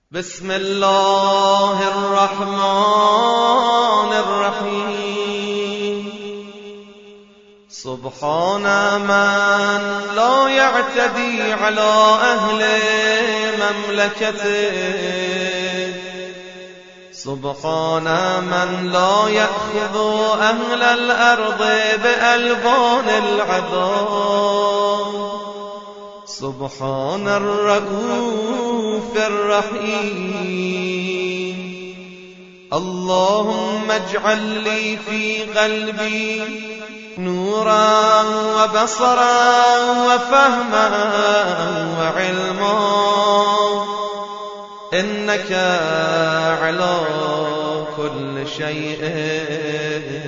بسم الله الرحمن الرحيم. سبحان من لا يعتدي على أهل مملكته، سبحان من لا يأخذ أهل الأرض بألبان العذاب، سبحان الرؤوف الرحيم. اللهم اجعل لي في قلبي نورا وبصرا وفهما وعلما، إنك على كل شيء